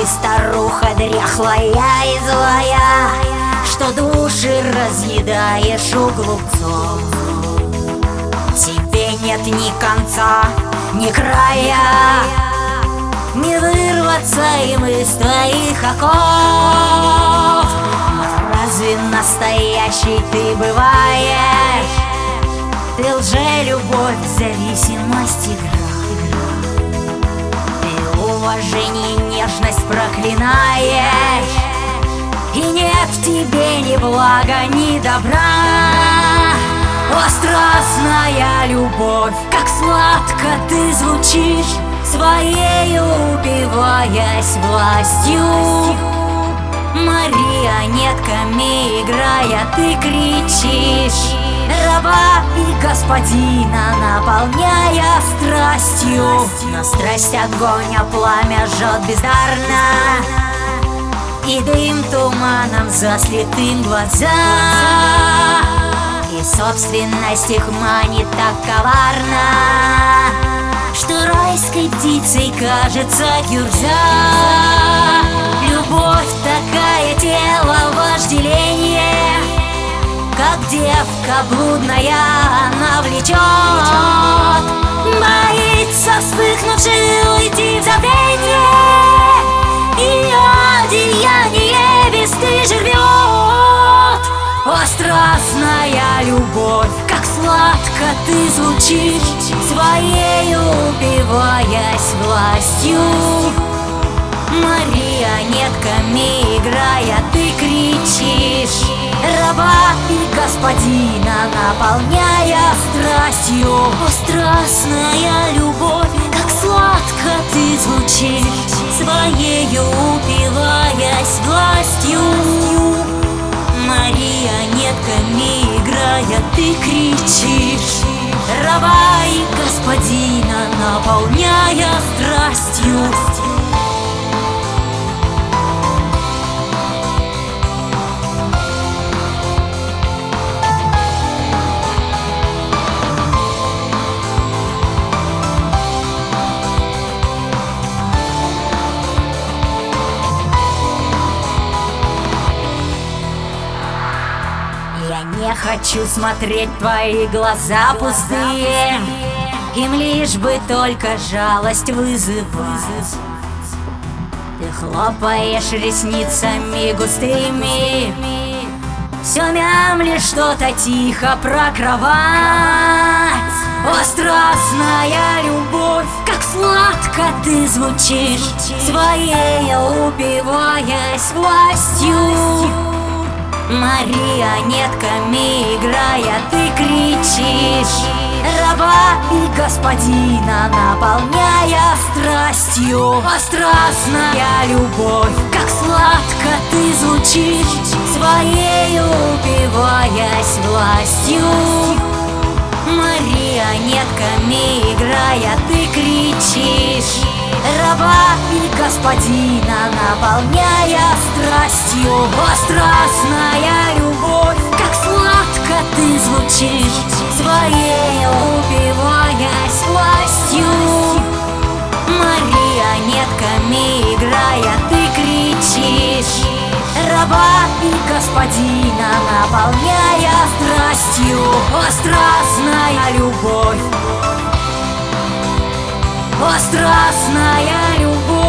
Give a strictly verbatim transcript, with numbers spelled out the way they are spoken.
ты старуха дряхлая и злая, что души разъедаешь у глупцов. Тебе нет ни конца, ни края, не вырваться им из твоих оков. Разве настоящий ты бываешь? Ты лже-любовь, зависимость, игра. Ты уважение и нежность проклинаешь, и нет в тебе ни блага, ни добра. О, страстная любовь, как сладко ты звучишь, своею убиваясь властью. Марионетками играя, ты кричишь, раба и господина наполняя страстью. Но страсть огонь, а пламя жжет бездарно, и дым туманом заслепим глаза. И собственность их манит так коварно, что райской птицей кажется гюрза. Любовь такая, тело вожделение, как девка блудная она влечет. Боится вспыхнувший уйти в забвенье, ее одеяние бесстыже рвет. О, страстная любовь, как сладко ты звучишь, своею убиваясь властью. Марионетками играя, ты кричишь, раба и господина наполняя страстью. О, страстная любовь, как сладко ты звучишь, своею упиваясь властью. Марионетками играя, ты кричишь, раба и господина наполняя страстью. Я не хочу смотреть твои глаза пустые, им лишь бы только жалость вызывать. Ты хлопаешь ресницами густыми, все мямлишь что-то тихо про кровать. О, страстная любовь, как сладко ты звучишь, своей убиваясь властью. Марионетками играя, ты кричишь, раба и господина наполняя страстью. О, страстная любовь, как сладко ты звучишь, своею убиваясь властью. Марионетками играя, ты кричишь, раба и господина наполняя страстью. О, страстная любовь, как сладко ты звучишь, своей убиваясь властью. Марионетками играя, ты кричишь, раба и господина наполняя страстью. О, страстная любовь, о, страстная любовь.